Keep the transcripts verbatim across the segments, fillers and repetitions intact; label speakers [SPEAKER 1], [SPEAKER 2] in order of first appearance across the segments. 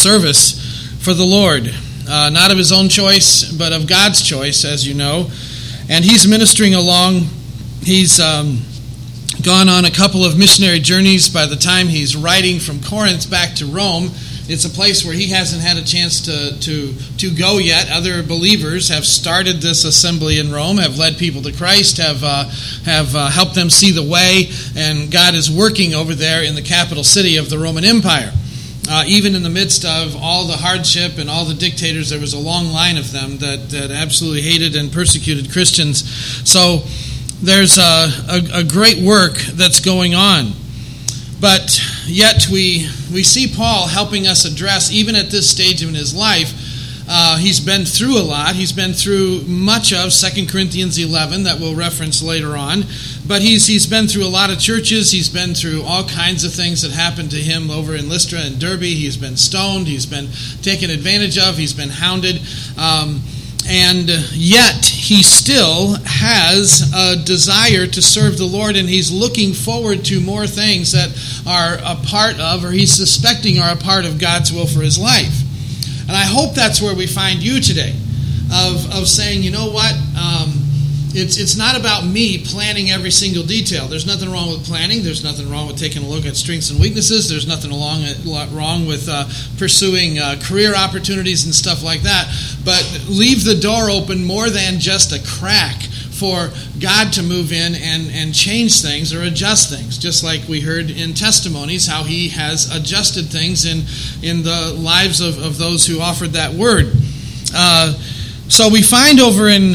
[SPEAKER 1] service for the Lord. Uh, not of his own choice, but of God's choice, as you know. And he's ministering along. He's um, gone on a couple of missionary journeys. By the time he's writing from Corinth back to Rome, it's a place where he hasn't had a chance to, to, to go yet. Other believers have started this assembly in Rome, have led people to Christ, have uh, have uh, helped them see the way, and God is working over there in the capital city of the Roman Empire. Uh, even in the midst of all the hardship and all the dictators, there was a long line of them that, that absolutely hated and persecuted Christians. So there's a, a, a great work that's going on. But yet we we see Paul helping us address, even at this stage in his life, uh, he's been through a lot. He's been through much of Second Corinthians eleven that we'll reference later on. But he's he's been through a lot of churches. He's been through all kinds of things that happened to him over in Lystra and Derbe. He's been stoned. He's been taken advantage of. He's been hounded. Um, and yet he still has a desire to serve the Lord, and he's looking forward to more things that are a part of, or he's suspecting are a part of God's will for his life. And I hope that's where we find you today, of, of saying, you know what, um, It's it's not about me planning every single detail. There's nothing wrong with planning. There's nothing wrong with taking a look at strengths and weaknesses. There's nothing along, wrong with uh, pursuing uh, career opportunities and stuff like that. But leave the door open more than just a crack for God to move in and, and change things or adjust things. Just like we heard in testimonies how he has adjusted things in, in the lives of, of those who offered that word. Uh, so we find over in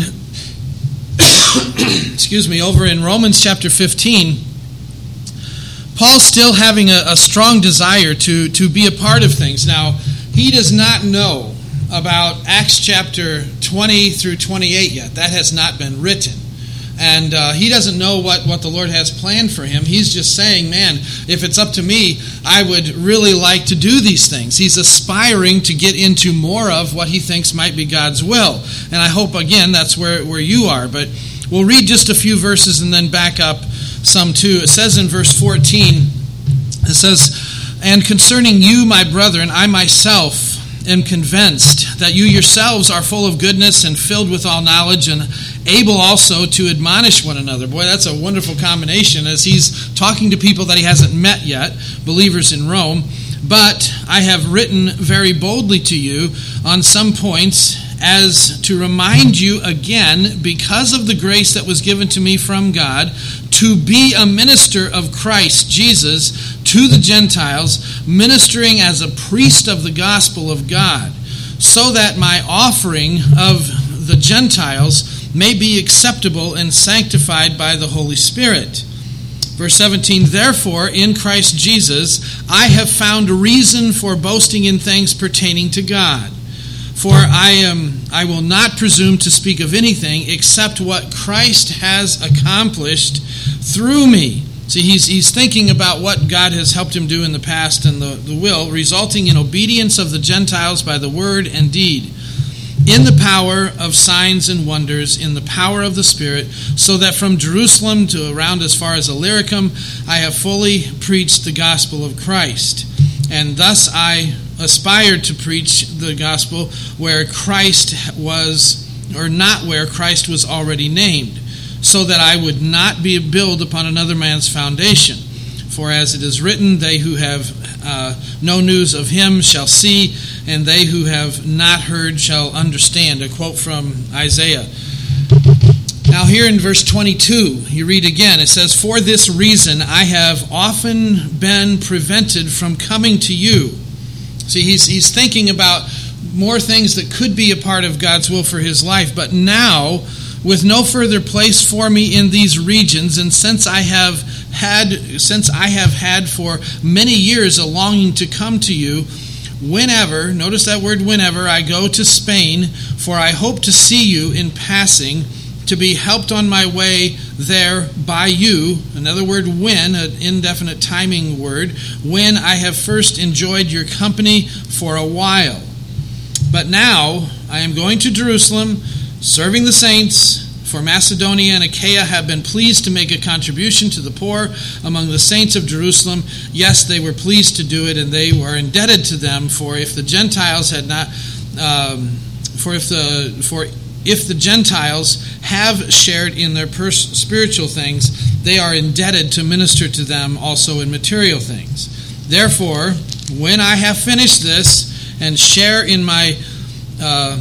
[SPEAKER 1] excuse me, over in Romans chapter fifteen, Paul's still having a, a strong desire to, to be a part of things. Now, he does not know about Acts chapter twenty through twenty-eight yet. That has not been written. And uh, he doesn't know what, what the Lord has planned for him. He's just saying, man, if it's up to me, I would really like to do these things. He's aspiring to get into more of what he thinks might be God's will. And I hope, again, that's where, where you are. But we'll read just a few verses and then back up some too. It says in verse fourteen, it says, "And concerning you, my brethren, I myself am convinced that you yourselves are full of goodness and filled with all knowledge, and able also to admonish one another." Boy, that's a wonderful combination as he's talking to people that he hasn't met yet, believers in Rome. "But I have written very boldly to you on some points, as to remind you again, because of the grace that was given to me from God, to be a minister of Christ Jesus to the Gentiles, ministering as a priest of the gospel of God, so that my offering of the Gentiles may be acceptable and sanctified by the Holy Spirit." Verse seventeen, "Therefore, in Christ Jesus, I have found reason for boasting in things pertaining to God. For I am, I will not presume to speak of anything except what Christ has accomplished through me." See, he's, he's thinking about what God has helped him do in the past and the, the will, resulting in obedience of the Gentiles by the word and deed, in the power of signs and wonders, in the power of the Spirit, so that from Jerusalem to around as far as Illyricum, I have fully preached the gospel of Christ. And thus I aspired to preach the gospel where Christ was, or not where Christ was already named, so that I would not be built upon another man's foundation. For as it is written, they who have uh, no news of him shall see, and they who have not heard shall understand. A quote from Isaiah. Now here in verse twenty-two, you read again, it says, "For this reason I have often been prevented from coming to you." See, he's, he's thinking about more things that could be a part of God's will for his life, but now, with no further place for me in these regions, and since I have had since I have had for many years a longing to come to you, whenever, notice that word whenever, I go to Spain, for I hope to see you in passing, to be helped on my way there by you. Another word, when, an indefinite timing word, when I have first enjoyed your company for a while. But now I am going to Jerusalem, serving the saints, For Macedonia and Achaia have been pleased to make a contribution to the poor among the saints of Jerusalem. Yes, they were pleased to do it, and they were indebted to them. For if the Gentiles had not, um, for if the for if the Gentiles have shared in their pers- spiritual things, they are indebted to minister to them also in material things. Therefore, when I have finished this and share in my uh,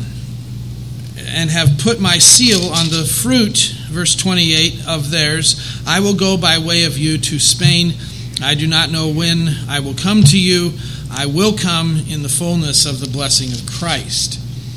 [SPEAKER 1] and have put my seal on the fruit, verse twenty-eight, of theirs, I will go by way of you to Spain. I do not know when I will come to you. I will come in the fullness of the blessing of Christ.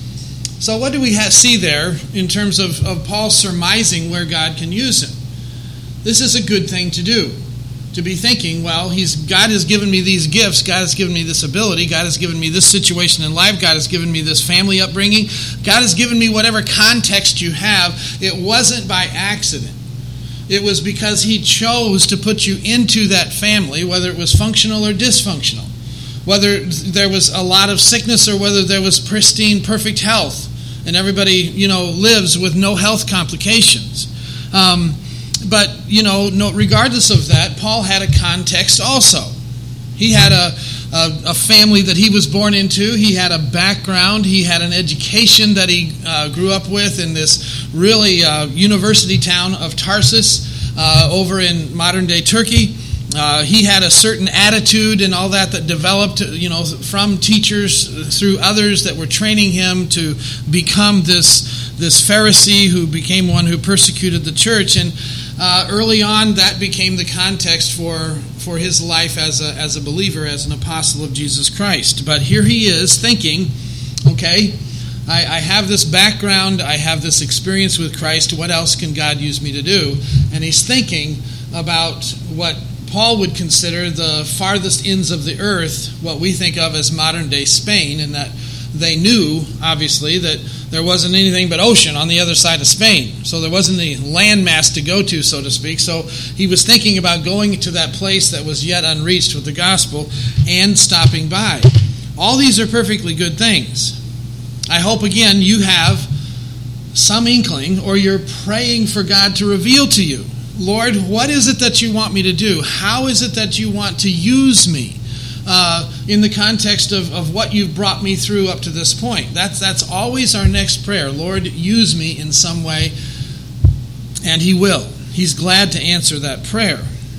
[SPEAKER 1] So what do we have, see there in terms of, of Paul surmising where God can use him? This is a good thing to do. To be thinking, well, he's God has given me these gifts, God has given me this ability, God has given me this situation in life, God has given me this family upbringing, God has given me whatever context you have. It wasn't by accident. It was because he chose to put you into that family, whether it was functional or dysfunctional, whether there was a lot of sickness or whether there was pristine, perfect health, and everybody, you know, lives with no health complications. Um, But, you know, no, regardless of that, Paul had a context also. He had a, a, a family that he was born into. He had a background. He had an education that he uh, grew up with in this really uh, university town of Tarsus uh, over in modern-day Turkey. Uh, he had a certain attitude and all that that developed, you know, from teachers through others that were training him to become this, this Pharisee who became one who persecuted the church. And Uh, early on, that became the context for, for his life as a, as a believer, as an apostle of Jesus Christ. But here he is thinking, okay, I, I have this background, I have this experience with Christ, what else can God use me to do? And he's thinking about what Paul would consider the farthest ends of the earth, what we think of as modern-day Spain, and that they knew, obviously, that there wasn't anything but ocean on the other side of Spain. So there wasn't any landmass to go to, so to speak. So he was thinking about going to that place that was yet unreached with the gospel and stopping by. All these are perfectly good things. I hope, again, you have some inkling or you're praying for God to reveal to you, Lord, what is it that you want me to do? How is it that you want to use me? Uh, in the context of, of what you've brought me through up to this point. That's, that's always our next prayer. Lord, use me in some way, and he will. He's glad to answer that prayer.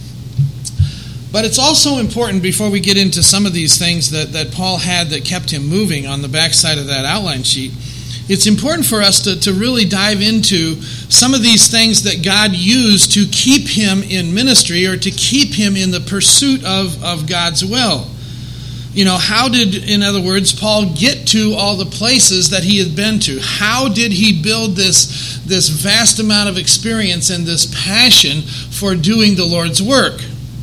[SPEAKER 1] But it's also important, before we get into some of these things that, that Paul had that kept him moving on the backside of that outline sheet, it's important for us to, to really dive into some of these things that God used to keep him in ministry or to keep him in the pursuit of, of God's will. You know, how did, in other words, Paul get to all the places that he had been to? How did he build this, this vast amount of experience and this passion for doing the Lord's work?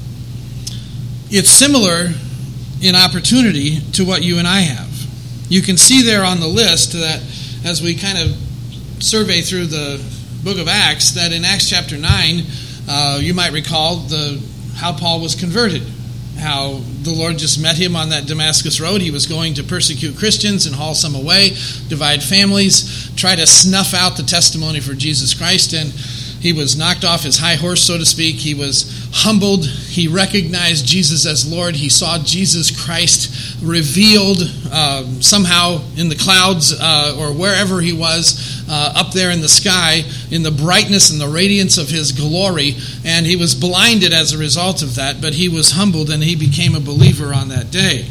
[SPEAKER 1] It's similar in opportunity to what you and I have. You can see there on the list that as we kind of survey through the book of Acts, that in Acts chapter nine, uh, you might recall the how Paul was converted. How the Lord just met him on that Damascus road. He was going to persecute Christians and haul some away, divide families, try to snuff out the testimony for Jesus Christ. And he was knocked off his high horse, so to speak. He was humbled. He recognized Jesus as Lord. He saw Jesus Christ revealed uh, somehow in the clouds uh, or wherever he was, uh, up there in the sky, in the brightness and the radiance of his glory. And he was blinded as a result of that, but he was humbled and he became a believer on that day.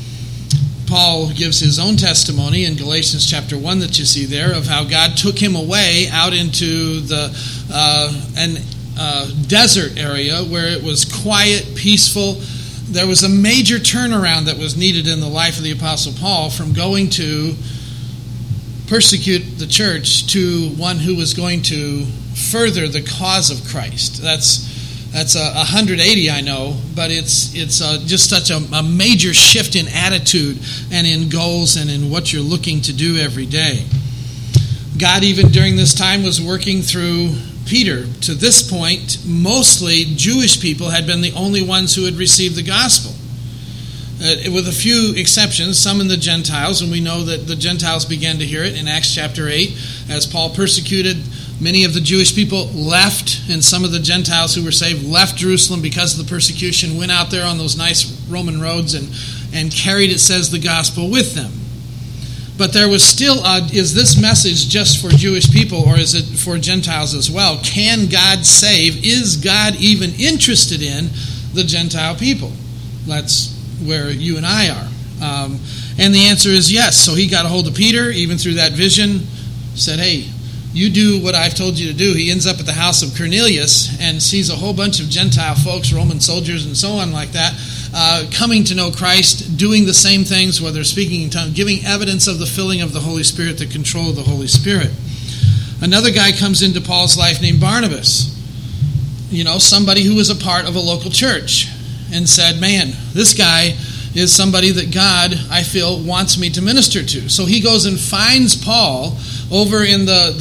[SPEAKER 1] Paul gives his own testimony in Galatians chapter one that you see there of how God took him away out into the uh, an uh, desert area where it was quiet, peaceful. There was a major turnaround that was needed in the life of the Apostle Paul from going to persecute the church to one who was going to further the cause of Christ. That's That's a one hundred eighty, I know, but it's it's uh, just such a, a major shift in attitude and in goals and in what you're looking to do every day. God, even during this time, was working through Peter. To this point, mostly Jewish people had been the only ones who had received the gospel. Uh, with a few exceptions, some in the Gentiles, and we know that the Gentiles began to hear it in Acts chapter eight, as Paul persecuted Many of the Jewish people left, and some of the Gentiles who were saved left Jerusalem because of the persecution, went out there on those nice Roman roads and, and carried, it says, the gospel with them. But there was still, a, is this message just for Jewish people, or is it for Gentiles as well? Can God save? Is God even interested in the Gentile people? That's where you and I are. Um, and the answer is yes. So he got a hold of Peter, even through that vision, said, hey, you do what I've told you to do. He ends up at the house of Cornelius and sees a whole bunch of Gentile folks, Roman soldiers and so on like that, uh, coming to know Christ, doing the same things, whether speaking in tongues, giving evidence of the filling of the Holy Spirit, the control of the Holy Spirit. Another guy comes into Paul's life named Barnabas, you know, somebody who was a part of a local church, and said, man, this guy is somebody that God, I feel, wants me to minister to. So he goes and finds Paul over in the,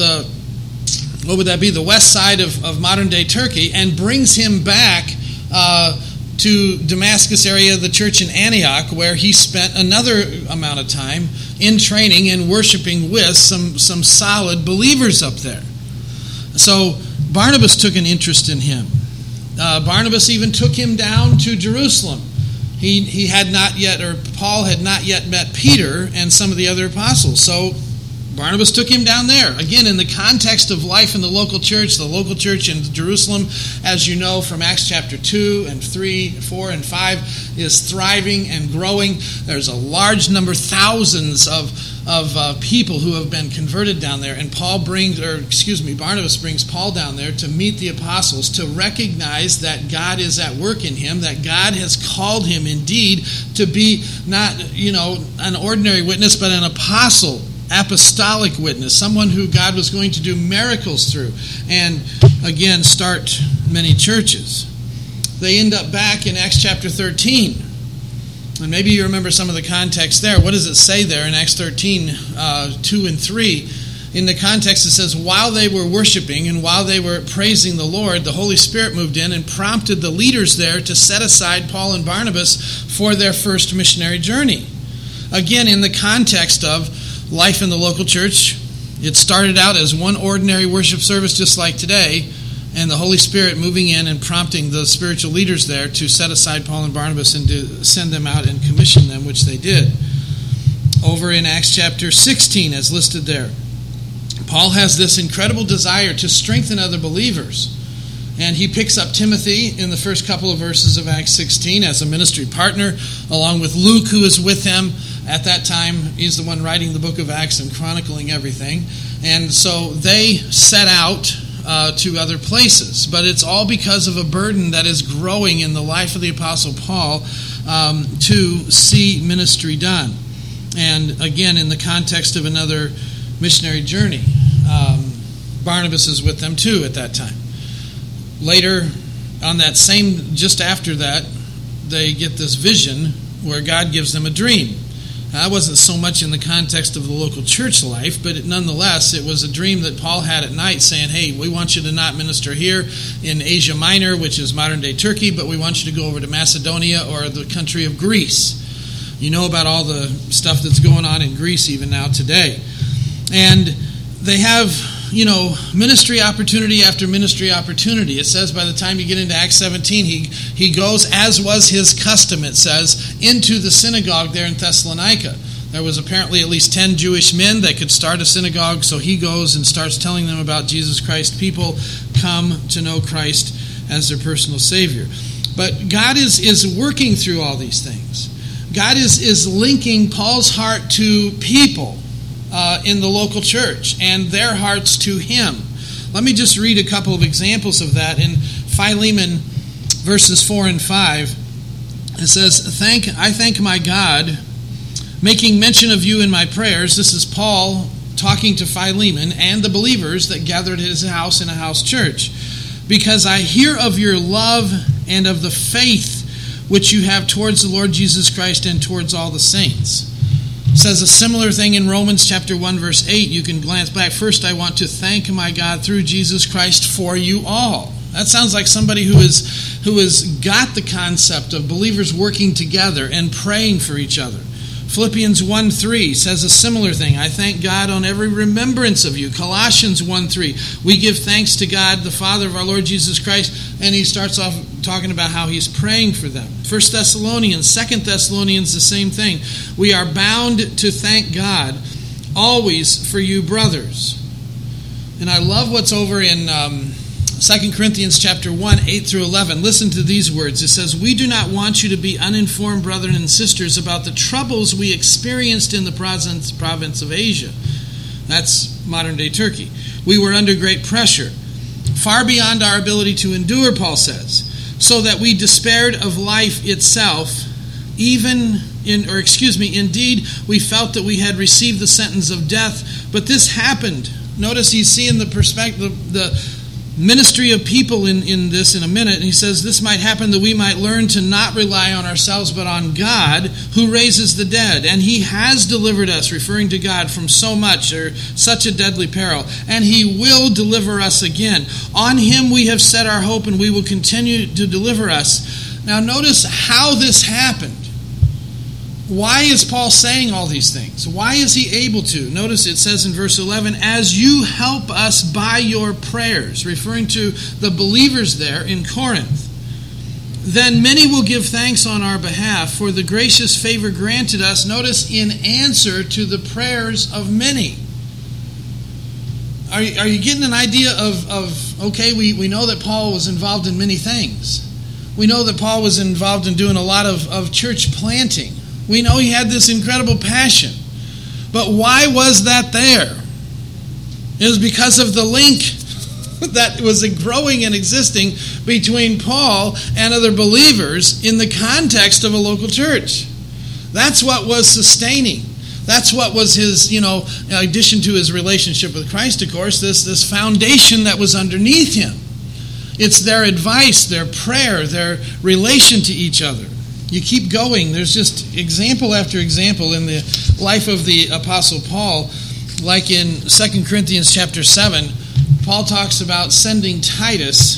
[SPEAKER 1] the what would that be, the west side of, of modern-day Turkey, and brings him back uh, to Damascus area, the church in Antioch, where he spent another amount of time in training and worshiping with some, some solid believers up there. So Barnabas took an interest in him. Uh, Barnabas even took him down to Jerusalem. He he had not yet, or Paul had not yet met Peter and some of the other apostles. So Barnabas took him down there. Again, in the context of life in the local church, the local church in Jerusalem, as you know from Acts chapter two and three, four, and five, is thriving and growing. There's a large number, thousands of of uh, people who have been converted down there. And Paul brings, or excuse me, Barnabas brings Paul down there to meet the apostles, to recognize that God is at work in him, that God has called him indeed to be not, you know, an ordinary witness, but an apostle, apostolic witness, someone who God was going to do miracles through, and again start many churches. They end up back in Acts chapter thirteen, and maybe you remember some of the context there. What does it say there in Acts thirteen, uh, two and three? In the context it says, while they were worshiping and while they were praising the Lord, the Holy Spirit moved in and prompted the leaders there to set aside Paul and Barnabas for their first missionary journey. Again, in the context of life in the local church, it started out as one ordinary worship service just like today, and the Holy Spirit moving in and prompting the spiritual leaders there to set aside Paul and Barnabas and to send them out and commission them, which they did. Over in Acts chapter sixteen, as listed there, Paul has this incredible desire to strengthen other believers. And he picks up Timothy in the first couple of verses of Acts sixteen as a ministry partner, along with Luke, who is with him at that time. He's the one writing the book of Acts and chronicling everything. And so they set out uh, to other places. But it's all because of a burden that is growing in the life of the Apostle Paul um, to see ministry done. And again, in the context of another missionary journey, um, Barnabas is with them too at that time. Later, on that same, just after that, they get this vision where God gives them a dream. That wasn't so much in the context of the local church life, but it, nonetheless, it was a dream that Paul had at night saying, hey, we want you to not minister here in Asia Minor, which is modern-day Turkey, but we want you to go over to Macedonia or the country of Greece. You know about all the stuff that's going on in Greece even now today. And they have, you know, ministry opportunity after ministry opportunity. It says by the time you get into Acts seventeen, he, he goes, as was his custom, it says, into the synagogue there in Thessalonica. There was apparently at least ten Jewish men that could start a synagogue, so he goes and starts telling them about Jesus Christ. People come to know Christ as their personal Savior. But God is, is working through all these things. God is, is linking Paul's heart to people Uh, in the local church and their hearts to him. Let me just read a couple of examples of that. In Philemon verses four and five, it says, "Thank I thank my God, making mention of you in my prayers." This is Paul talking to Philemon and the believers that gathered at his house in a house church. "Because I hear of your love and of the faith which you have towards the Lord Jesus Christ and towards all the saints." It says a similar thing in Romans chapter one, verse eight. You can glance back. "First, I want to thank my God through Jesus Christ for you all." That sounds like somebody who is who has got the concept of believers working together and praying for each other. Philippians one three says a similar thing. I thank God on every remembrance of you. Colossians one three, we give thanks to God, the Father of our Lord Jesus Christ. And he starts off talking about how he's praying for them. First Thessalonians, Second Thessalonians, the same thing. We are bound to thank God always for you brothers. And I love what's over in um, Second Corinthians chapter one, eight through eleven. Listen to these words. It says, we do not want you to be uninformed, brethren and sisters, about the troubles we experienced in the province of Asia. That's modern-day Turkey. We were under great pressure, far beyond our ability to endure, Paul says, so that we despaired of life itself, even in, or excuse me, indeed, we felt that we had received the sentence of death, but this happened. Notice he's seeing the perspective, the ministry of people in, in this in a minute. And he says this might happen that we might learn to not rely on ourselves but on God who raises the dead. And he has delivered us, referring to God, from so much or such a deadly peril. And he will deliver us again. On him we have set our hope, and we will continue to deliver us. Now notice how this happened. Why is Paul saying all these things? Why is he able to? Notice it says in verse eleven, as you help us by your prayers, referring to the believers there in Corinth. Then many will give thanks on our behalf for the gracious favor granted us, notice, in answer to the prayers of many. Are you, are you getting an idea of, of okay, we, we know that Paul was involved in many things. We know that Paul was involved in doing a lot of, of church planting. We know he had this incredible passion. But why was that there? It was because of the link that was growing and existing between Paul and other believers in the context of a local church. That's what was sustaining. That's what was his, you know, in addition to his relationship with Christ, of course, this, this foundation that was underneath him. It's their advice, their prayer, their relation to each other. You keep going. There's just example after example in the life of the Apostle Paul. Like in Second Corinthians chapter seven, Paul talks about sending Titus.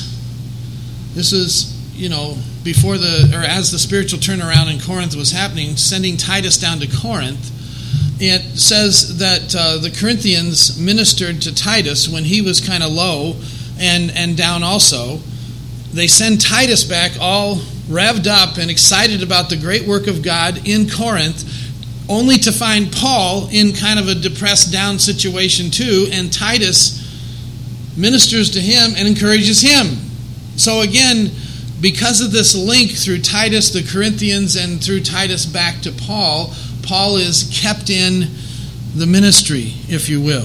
[SPEAKER 1] This is, you know, before the, or as the spiritual turnaround in Corinth was happening, sending Titus down to Corinth. It says that uh, the Corinthians ministered to Titus when he was kind of low and, and down also. They send Titus back all revved up and excited about the great work of God in Corinth, only to find Paul in kind of a depressed, down situation too, and Titus ministers to him and encourages him. So again, because of this link through Titus, the Corinthians, and through Titus back to Paul, Paul is kept in the ministry, if you will.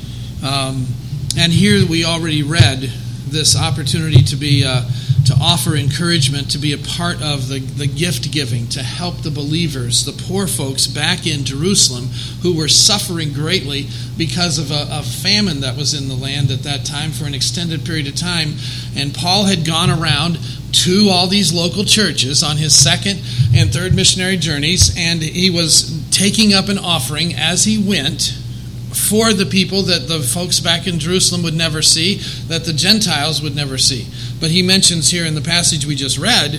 [SPEAKER 1] Um, and here we already read this opportunity to be uh, to offer encouragement, to be a part of the, the gift giving, to help the believers, the poor folks back in Jerusalem who were suffering greatly because of a, a famine that was in the land at that time for an extended period of time. And Paul had gone around to all these local churches on his second and third missionary journeys, and he was taking up an offering as he went for the people that the folks back in Jerusalem would never see, that the Gentiles would never see. But he mentions here in the passage we just read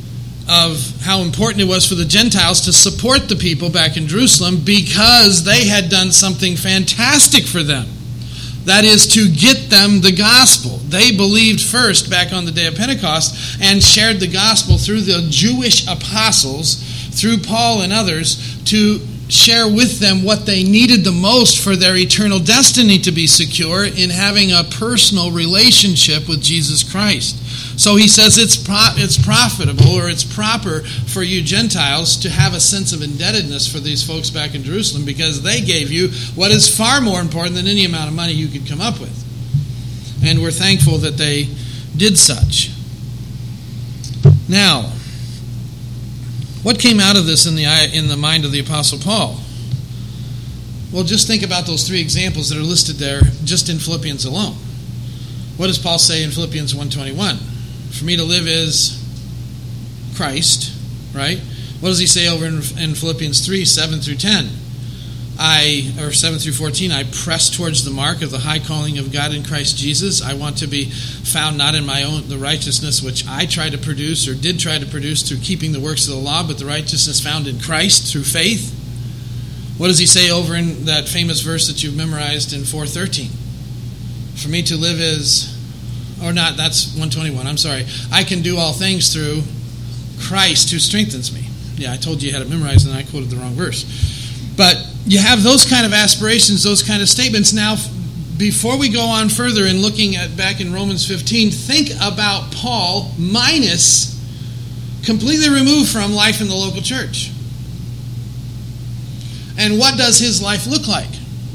[SPEAKER 1] of how important it was for the Gentiles to support the people back in Jerusalem because they had done something fantastic for them. That is, to get them the gospel. They believed first back on the day of Pentecost and shared the gospel through the Jewish apostles, through Paul and others, to share with them what they needed the most for their eternal destiny to be secure in having a personal relationship with Jesus Christ. So he says it's pro- it's profitable or it's proper for you Gentiles to have a sense of indebtedness for these folks back in Jerusalem because they gave you what is far more important than any amount of money you could come up with. And we're thankful that they did such. Now, what came out of this in the in the mind of the Apostle Paul? Well, just think about those three examples that are listed there just in Philippians alone. What does Paul say in Philippians one twenty-one? For me to live is Christ, right? What does he say over in, in Philippians three, seven through ten? I, or seven through fourteen, I press towards the mark of the high calling of God in Christ Jesus. I want to be found not in my own, the righteousness which I try to produce or did try to produce through keeping the works of the law, but the righteousness found in Christ through faith. What does he say over in that famous verse that you've memorized in four thirteen? For me to live is, or not, that's one twenty-one, I'm sorry. I can do all things through Christ who strengthens me. Yeah, I told you you had it memorized and I quoted the wrong verse. But you have those kind of aspirations, those kind of statements. Now, before we go on further in looking at back in Romans fifteen, think about Paul minus, completely removed from life in the local church. And what does his life look like?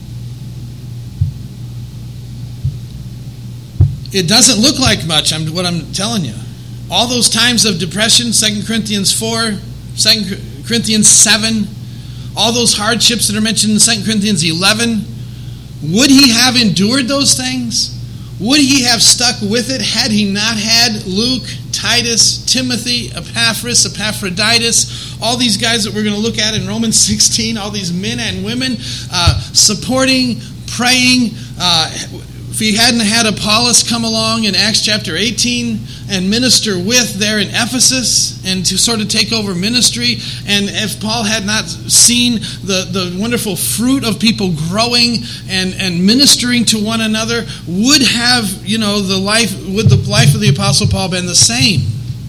[SPEAKER 1] It doesn't look like much, I'm, what I'm telling you. All those times of depression, Second Corinthians four, Second Corinthians seven, all those hardships that are mentioned in Second Corinthians eleven, would he have endured those things? Would he have stuck with it had he not had Luke, Titus, Timothy, Epaphras, Epaphroditus, all these guys that we're going to look at in Romans sixteen, all these men and women uh, supporting, praying. Uh, if he hadn't had Apollos come along in Acts chapter eighteen and minister with there in Ephesus and to sort of take over ministry, and if Paul had not seen the, the wonderful fruit of people growing and, and ministering to one another, would have, you know, the life, would the life of the Apostle Paul been the same?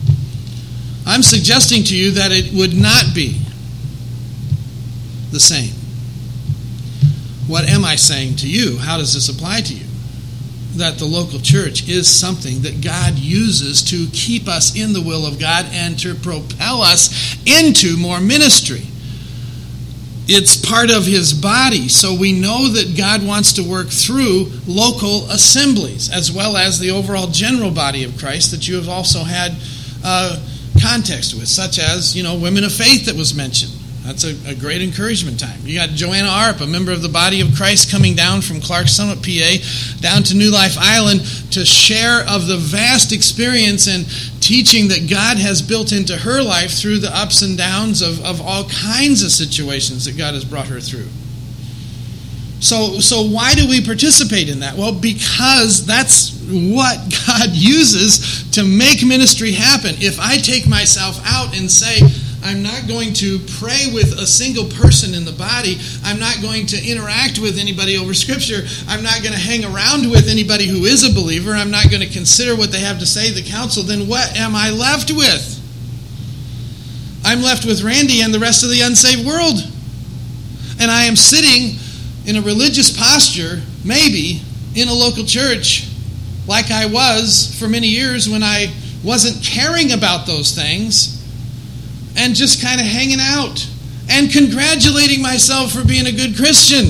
[SPEAKER 1] I'm suggesting to you that it would not be the same. What am I saying to you? How does this apply to you? That the local church is something that God uses to keep us in the will of God and to propel us into more ministry. It's part of his body, so we know that God wants to work through local assemblies as well as the overall general body of Christ that you have also had uh, context with, such as, you know, Women of Faith that was mentioned. That's a, a great encouragement time. You got Joanna Arp, a member of the body of Christ, coming down from Clark Summit, P A, down to New Life Island to share of the vast experience and teaching that God has built into her life through the ups and downs of, of all kinds of situations that God has brought her through. So, so why do we participate in that? Well, because that's what God uses to make ministry happen. If I take myself out and say, I'm not going to pray with a single person in the body. I'm not going to interact with anybody over Scripture. I'm not going to hang around with anybody who is a believer. I'm not going to consider what they have to say, the council. Then what am I left with? I'm left with Randy and the rest of the unsaved world. And I am sitting in a religious posture, maybe, in a local church, like I was for many years when I wasn't caring about those things, and just kind of hanging out and congratulating myself for being a good Christian,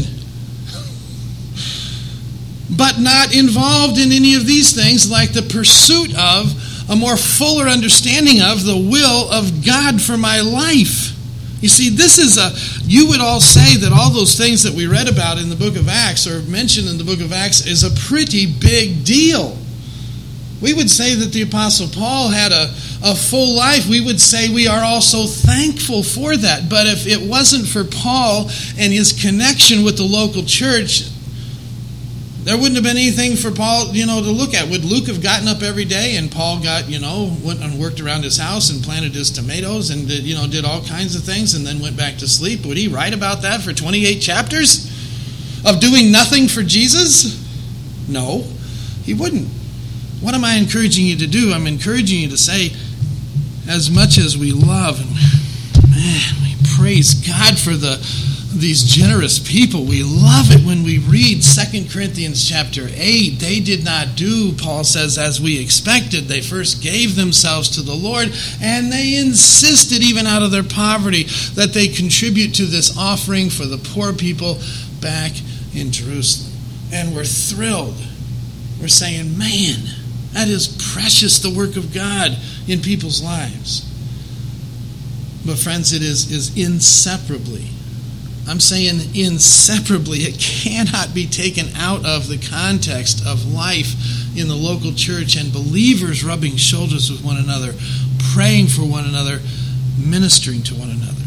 [SPEAKER 1] but not involved in any of these things, like the pursuit of a more fuller understanding of the will of God for my life. You see, this is a, you would all say that all those things that we read about in the book of Acts or mentioned in the book of Acts is a pretty big deal. We would say that the Apostle Paul had a, a full life. We would say we are also thankful for that. But if it wasn't for Paul and his connection with the local church, there wouldn't have been anything for Paul, you know, to look at. Would Luke have gotten up every day and Paul got, you know, went and worked around his house and planted his tomatoes and did, you know, did all kinds of things and then went back to sleep? Would he write about that for twenty-eight chapters of doing nothing for Jesus? No, he wouldn't. What am I encouraging you to do? I'm encouraging you to say, as much as we love, and man, we praise God for the these generous people. We love it when we read Second Corinthians chapter eight. They did not do, Paul says, as we expected. They first gave themselves to the Lord, and they insisted, even out of their poverty, that they contribute to this offering for the poor people back in Jerusalem. And we're thrilled. We're saying, man, that is precious, the work of God in people's lives. But friends, it is, is inseparably, I'm saying inseparably, it cannot be taken out of the context of life in the local church and believers rubbing shoulders with one another, praying for one another, ministering to one another.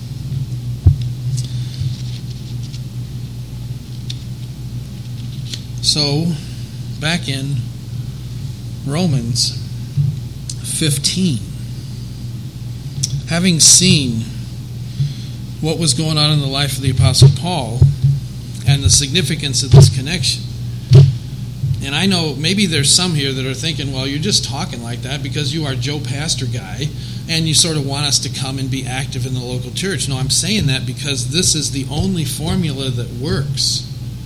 [SPEAKER 1] So, back in Romans fifteen. Having seen what was going on in the life of the Apostle Paul and the significance of this connection. And I know maybe there's some here that are thinking, well, you're just talking like that because you are Joe Pastor guy and you sort of want us to come and be active in the local church. No, I'm saying that because this is the only formula that works.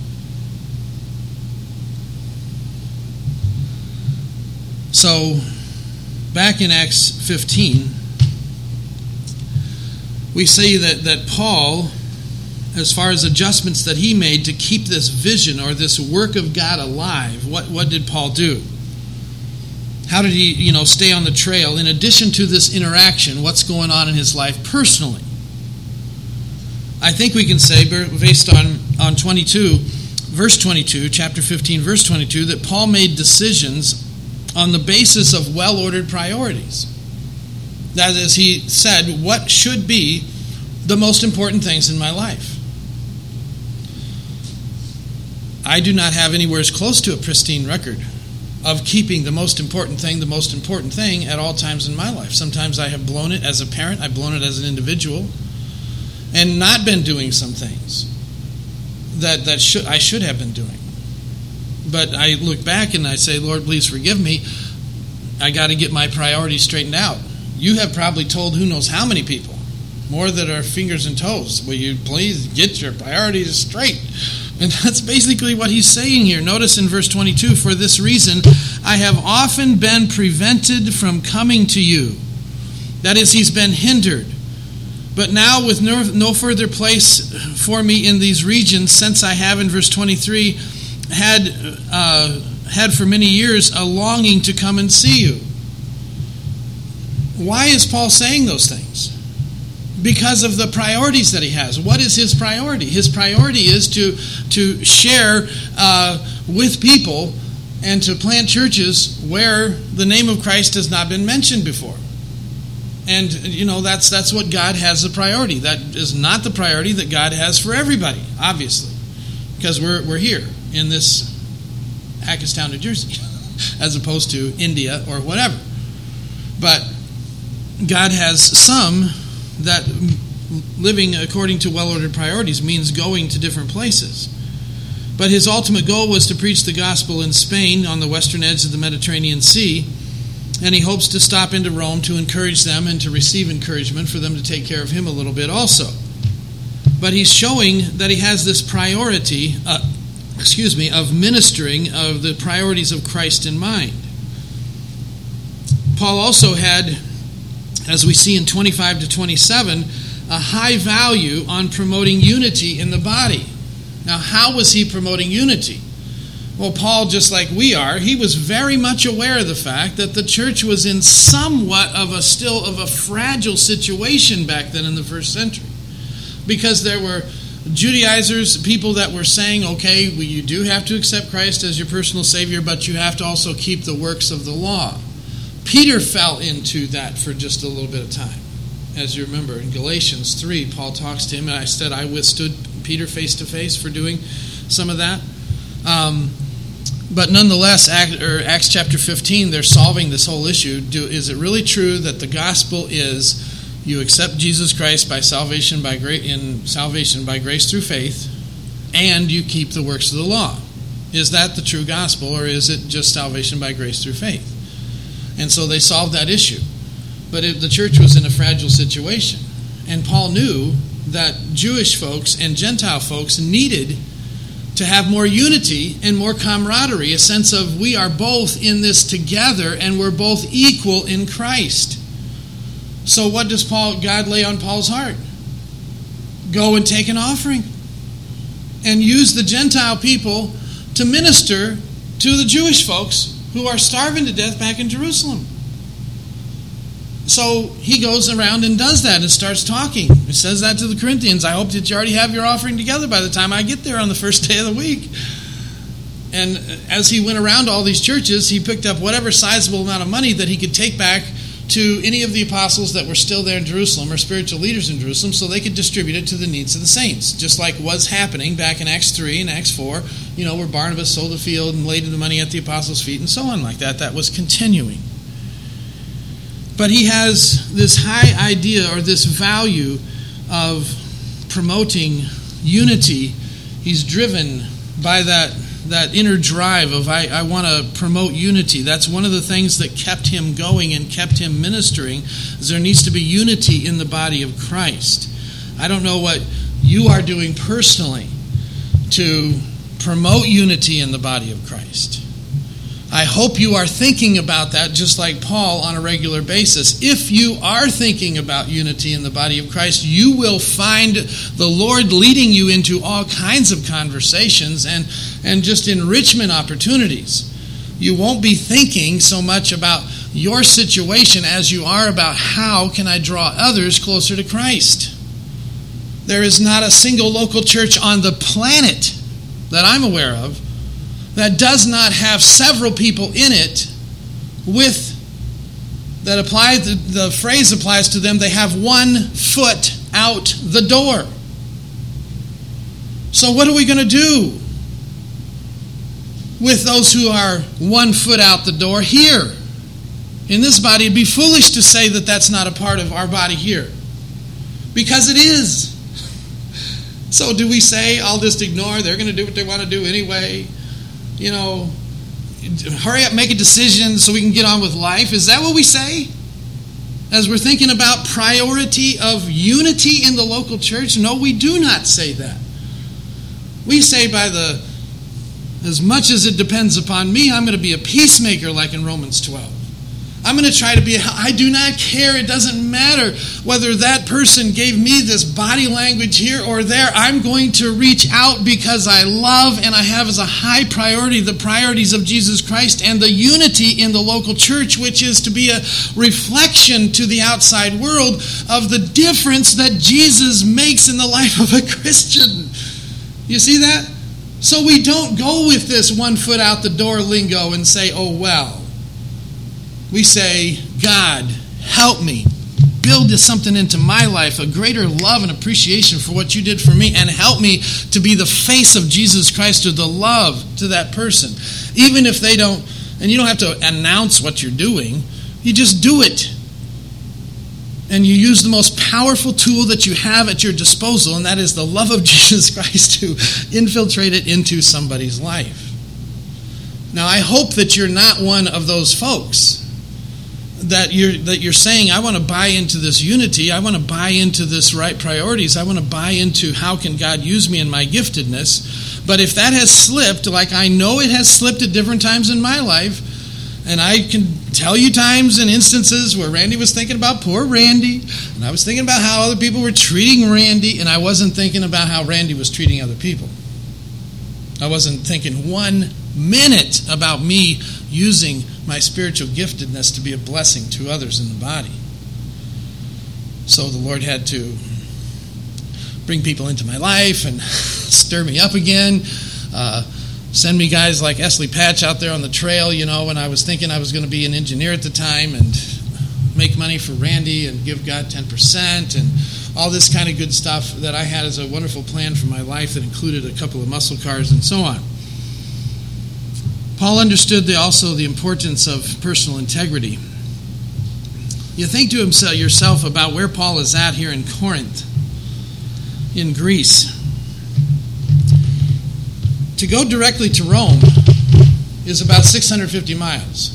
[SPEAKER 1] So, back in Acts fifteen, we see that, that Paul, as far as adjustments that he made to keep this vision or this work of God alive, what, what did Paul do? How did he, you know, stay on the trail? In addition to this interaction, what's going on in his life personally? I think we can say, based on, on twenty-two, verse twenty-two, chapter fifteen, verse twenty-two, that Paul made decisions on the basis of well-ordered priorities. That is, he said, what should be the most important things in my life? I do not have anywhere as close to a pristine record of keeping the most important thing, the most important thing at all times in my life. Sometimes I have blown it as a parent, I've blown it as an individual, and not been doing some things that, that should, I should have been doing. But I look back and I say, Lord, please forgive me. I got to get my priorities straightened out. You have probably told who knows how many people, more that are fingers and toes, will you please get your priorities straight? And that's basically what he's saying here. Notice in verse twenty-two, for this reason, I have often been prevented from coming to you. That is, he's been hindered. But now with no, no further place for me in these regions, since I have, in verse twenty-three, had uh, had for many years a longing to come and see you. Why is Paul saying those things? Because of the priorities that he has. What is his priority? His priority is to, to share uh, with people and to plant churches where the name of Christ has not been mentioned before. And, you know, that's that's what God has the priority. That is not the priority that God has for everybody, obviously. Because we're we're here in this Hackettstown, New Jersey, as opposed to India or whatever. But God has some that living according to well-ordered priorities means going to different places. But his ultimate goal was to preach the gospel in Spain on the western edge of the Mediterranean Sea, and he hopes to stop into Rome to encourage them and to receive encouragement for them to take care of him a little bit also. But he's showing that he has this priority, uh, excuse me, of ministering of the priorities of Christ in mind. Paul also had, as we see in twenty-five to twenty-seven, a high value on promoting unity in the body. Now, how was he promoting unity? Well, Paul, just like we are, he was very much aware of the fact that the church was in somewhat of a still of a fragile situation back then in the first century. Because there were Judaizers, people that were saying, okay, well, you do have to accept Christ as your personal Savior, but you have to also keep the works of the law. Peter fell into that for just a little bit of time. As you remember, in Galatians three, Paul talks to him, and I said I withstood Peter face to face for doing some of that. Um, but nonetheless, Acts chapter fifteen, they're solving this whole issue. Do, is it really true that the gospel is you accept Jesus Christ by salvation by grace in salvation by grace through faith, and you keep the works of the law? Is that the true gospel, or is it just salvation by grace through faith? And so they solved that issue. But it, the church was in a fragile situation. And Paul knew that Jewish folks and Gentile folks needed to have more unity and more camaraderie, a sense of we are both in this together and we're both equal in Christ. So what does Paul, God lay on Paul's heart? Go and take an offering and use the Gentile people to minister to the Jewish folks who are starving to death back in Jerusalem. So he goes around and does that and starts talking. He says that to the Corinthians. I hope that you already have your offering together by the time I get there on the first day of the week. And as he went around all these churches, he picked up whatever sizable amount of money that he could take back to any of the apostles that were still there in Jerusalem or spiritual leaders in Jerusalem so they could distribute it to the needs of the saints. Just like was happening back in Acts three and Acts four, you know, where Barnabas sold the field and laid the money at the apostles' feet and so on like that. That was continuing. But he has this high idea or this value of promoting unity, he's driven by that, that inner drive of, I, I want to promote unity. That's one of the things that kept him going and kept him ministering, is there needs to be unity in the body of Christ. I don't know what you are doing personally to promote unity in the body of Christ. I hope you are thinking about that just like Paul on a regular basis. If you are thinking about unity in the body of Christ, you will find the Lord leading you into all kinds of conversations and, and just enrichment opportunities. You won't be thinking so much about your situation as you are about how can I draw others closer to Christ. There is not a single local church on the planet that I'm aware of that does not have several people in it with, that apply, the, the phrase applies to them, they have one foot out the door. So what are we going to do with those who are one foot out the door here? In this body, it'd be foolish to say that that's not a part of our body here, because it is. So do we say, I'll just ignore, they're going to do what they want to do anyway? You know, hurry up, make a decision so we can get on with life. Is that what we say? As we're thinking about priority of unity in the local church? No, we do not say that. We say by the, as much as it depends upon me, I'm going to be a peacemaker like in Romans twelve. I'm going to try to be, I do not care. It doesn't matter whether that person gave me this body language here or there. I'm going to reach out because I love and I have as a high priority the priorities of Jesus Christ and the unity in the local church, which is to be a reflection to the outside world of the difference that Jesus makes in the life of a Christian. You see that? So we don't go with this one foot out the door lingo and say, oh, well. We say, God, help me. Build something into my life, a greater love and appreciation for what you did for me, and help me to be the face of Jesus Christ or the love to that person. Even if they don't, and you don't have to announce what you're doing, you just do it. And you use the most powerful tool that you have at your disposal, and that is the love of Jesus Christ to infiltrate it into somebody's life. Now, I hope that you're not one of those folks that you're that you're saying, I want to buy into this unity, I want to buy into this right priorities, I want to buy into how can God use me in my giftedness. But if that has slipped, like I know it has slipped at different times in my life, and I can tell you times and instances where Randy was thinking about poor Randy, and I was thinking about how other people were treating Randy, and I wasn't thinking about how Randy was treating other people. I wasn't thinking one minute about me using my spiritual giftedness to be a blessing to others in the body. So the Lord had to bring people into my life and stir me up again. Uh, send me guys like Esley Patch out there on the trail, you know, when I was thinking I was going to be an engineer at the time and make money for Randy and give God ten percent and all this kind of good stuff that I had as a wonderful plan for my life that included a couple of muscle cars and so on. Paul understood the, also the importance of personal integrity. You think to himself, yourself about where Paul is at here in Corinth, in Greece. To go directly to Rome is about six hundred fifty miles.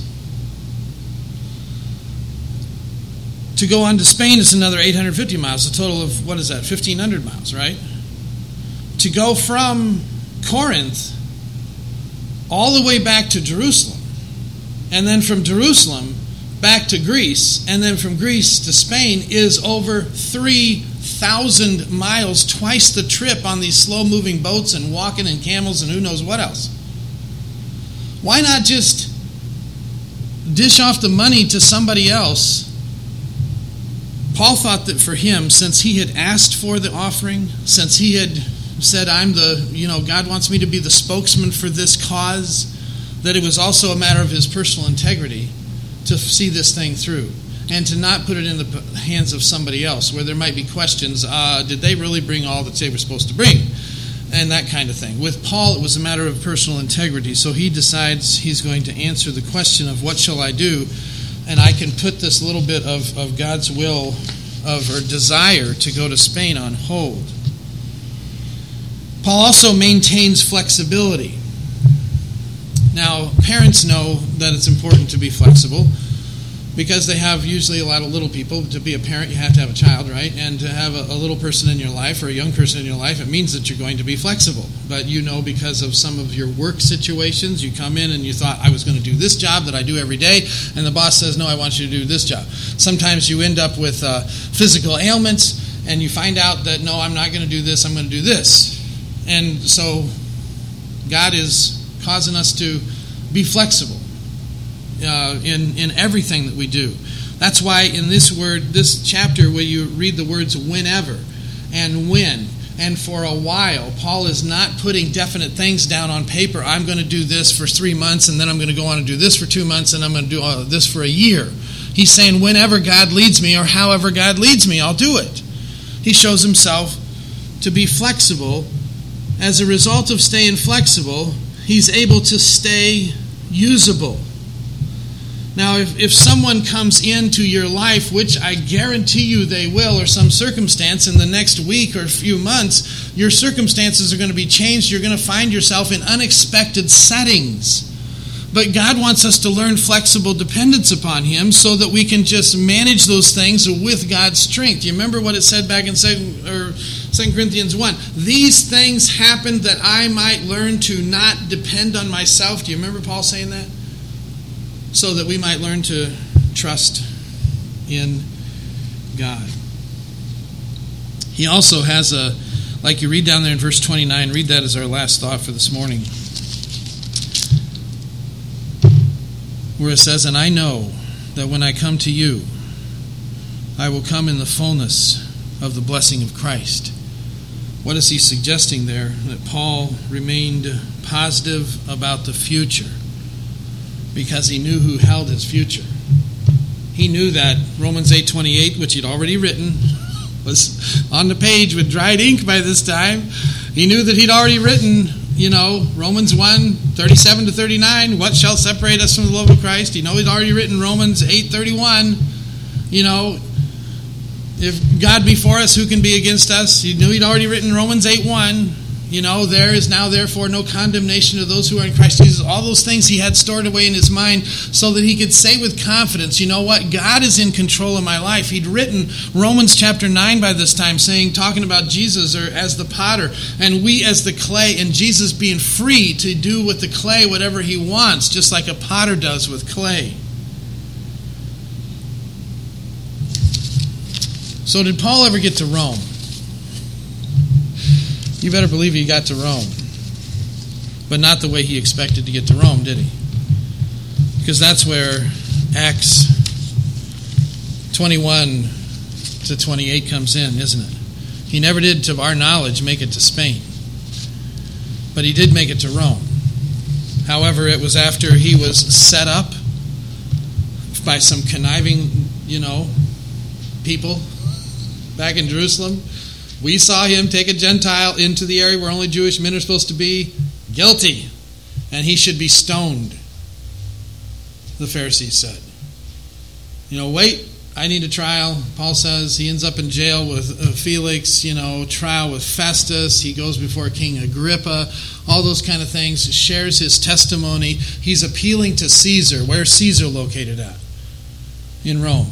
[SPEAKER 1] To go on to Spain is another eight hundred fifty miles, a total of, what is that, fifteen hundred miles, right? To go from Corinth all the way back to Jerusalem, and then from Jerusalem back to Greece, and then from Greece to Spain is over three thousand miles, twice the trip on these slow-moving boats and walking and camels and who knows what else. Why not just dish off the money to somebody else? Paul thought that for him, since he had asked for the offering, since he had said, I'm the, you know, God wants me to be the spokesman for this cause, that it was also a matter of his personal integrity to see this thing through and to not put it in the hands of somebody else where there might be questions, uh, did they really bring all that they were supposed to bring? And that kind of thing. With Paul, it was a matter of personal integrity, so he decides he's going to answer the question of what shall I do, and I can put this little bit of, of God's will of or desire to go to Spain on hold. Paul also maintains flexibility. Now, parents know that it's important to be flexible because they have usually a lot of little people. To be a parent, you have to have a child, right? And to have a, a little person in your life or a young person in your life, it means that you're going to be flexible. But you know, because of some of your work situations, you come in and you thought, I was going to do this job that I do every day, and the boss says, no, I want you to do this job. Sometimes you end up with uh, physical ailments, and you find out that, no, I'm not going to do this, I'm going to do this. And so God is causing us to be flexible uh, in, in everything that we do. That's why in this word, this chapter, where you read the words whenever and when and for a while, Paul is not putting definite things down on paper. I'm going to do this for three months, and then I'm going to go on and do this for two months, and I'm going to do all of this for a year. He's saying whenever God leads me or however God leads me, I'll do it. He shows himself to be flexible. As a result of staying flexible, he's able to stay usable. Now, if, if someone comes into your life, which I guarantee you they will, or some circumstance in the next week or a few months, your circumstances are going to be changed. You're going to find yourself in unexpected settings. But God wants us to learn flexible dependence upon him so that we can just manage those things with God's strength. You remember what it said back in second, or Second Corinthians one? These things happened that I might learn to not depend on myself. Do you remember Paul saying that? So that we might learn to trust in God. He also has a, like you read down there in verse twenty-nine, read that as our last thought for this morning, where it says, and I know that when I come to you, I will come in the fullness of the blessing of Christ. What is he suggesting there? That Paul remained positive about the future because he knew who held his future. He knew that Romans eight twenty-eight, which he'd already written, was on the page with dried ink by this time. He knew that he'd already written, you know, Romans one, thirty-seven to thirty-nine, what shall separate us from the love of Christ? You know, he'd already written Romans eight thirty-one, you know, if God be for us, who can be against us? He knew he'd already written Romans eight one, you know, there is now therefore no condemnation to those who are in Christ Jesus. All those things he had stored away in his mind so that he could say with confidence, you know what, God is in control of my life. He'd written Romans chapter nine by this time, saying, talking about Jesus or as the potter and we as the clay, and Jesus being free to do with the clay whatever he wants, just like a potter does with clay. So did Paul ever get to Rome? You better believe he got to Rome. But not the way he expected to get to Rome, did he? Because that's where Acts twenty-one to twenty-eight comes in, isn't it? He never did, to our knowledge, make it to Spain. But he did make it to Rome. However, it was after he was set up by some conniving, you know, people back in Jerusalem. We saw him take a Gentile into the area where only Jewish men are supposed to be. Guilty. And he should be stoned, the Pharisees said. You know, wait, I need a trial. Paul says he ends up in jail with uh, Felix, you know, trial with Festus. He goes before King Agrippa, all those kind of things, shares his testimony. He's appealing to Caesar. Where's Caesar located at? In Rome.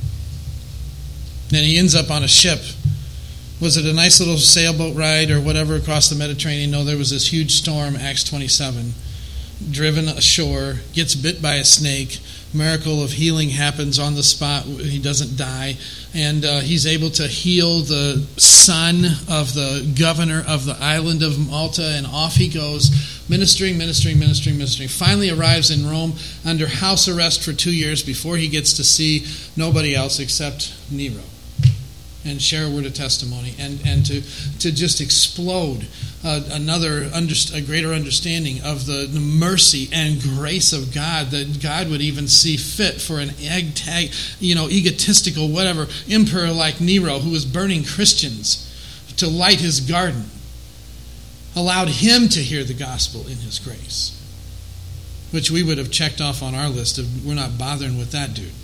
[SPEAKER 1] Then he ends up on a ship. Was it a nice little sailboat ride or whatever across the Mediterranean? No, there was this huge storm, Acts twenty-seven. Driven ashore, gets bit by a snake. Miracle of healing happens on the spot. He doesn't die. And uh, he's able to heal the son of the governor of the island of Malta. And off he goes, ministering, ministering, ministering, ministering. Finally arrives in Rome under house arrest for two years before he gets to see nobody else except Nero. And share a word of testimony, and, and to to just explode uh, another under, a greater understanding of the, the mercy and grace of God, that God would even see fit for an egg tag, you know, egotistical whatever emperor like Nero, who was burning Christians, to light his garden, allowed him to hear the gospel in his grace, which we would have checked off on our list of we're not bothering with that dude.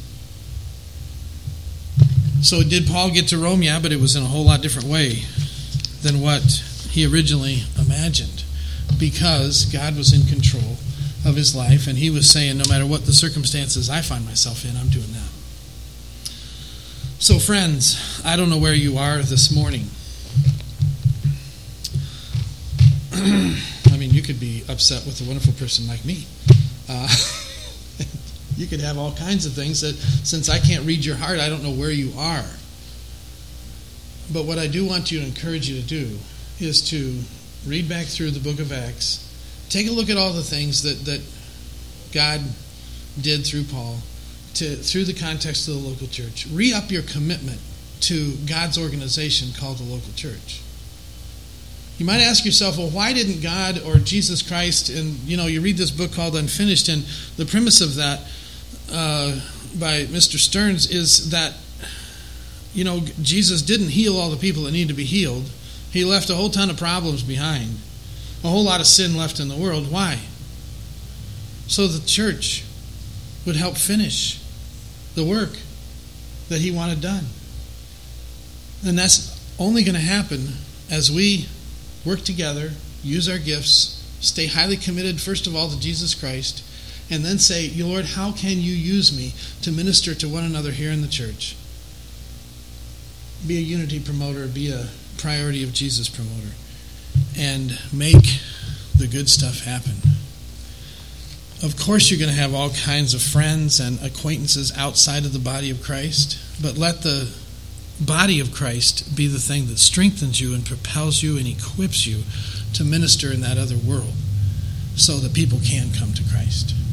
[SPEAKER 1] So did Paul get to Rome? Yeah, but it was in a whole lot different way than what he originally imagined, because God was in control of his life, and he was saying, no matter what the circumstances I find myself in, I'm doing that. So friends, I don't know where you are this morning. I mean, you could be upset with a wonderful person like me. Uh, you could have all kinds of things that, since I can't read your heart, I don't know where you are. But what I do want to encourage you to do is to read back through the book of Acts. Take a look at all the things that, that God did through Paul, to through the context of the local church. Re-up your commitment to God's organization called the local church. You might ask yourself, well, why didn't God or Jesus Christ, and you know, you read this book called Unfinished, and the premise of that uh, by Mister Stearns is that, you know, Jesus didn't heal all the people that need to be healed. He left a whole ton of problems behind, a whole lot of sin left in the world. Why? So the church would help finish the work that he wanted done. And that's only going to happen as we work together, use our gifts, stay highly committed, first of all, to Jesus Christ, and then say, Lord, how can you use me to minister to one another here in the church? Be a unity promoter, be a priority of Jesus promoter, and make the good stuff happen. Of course, you're going to have all kinds of friends and acquaintances outside of the body of Christ, but let the body of Christ be the thing that strengthens you and propels you and equips you to minister in that other world so that people can come to Christ.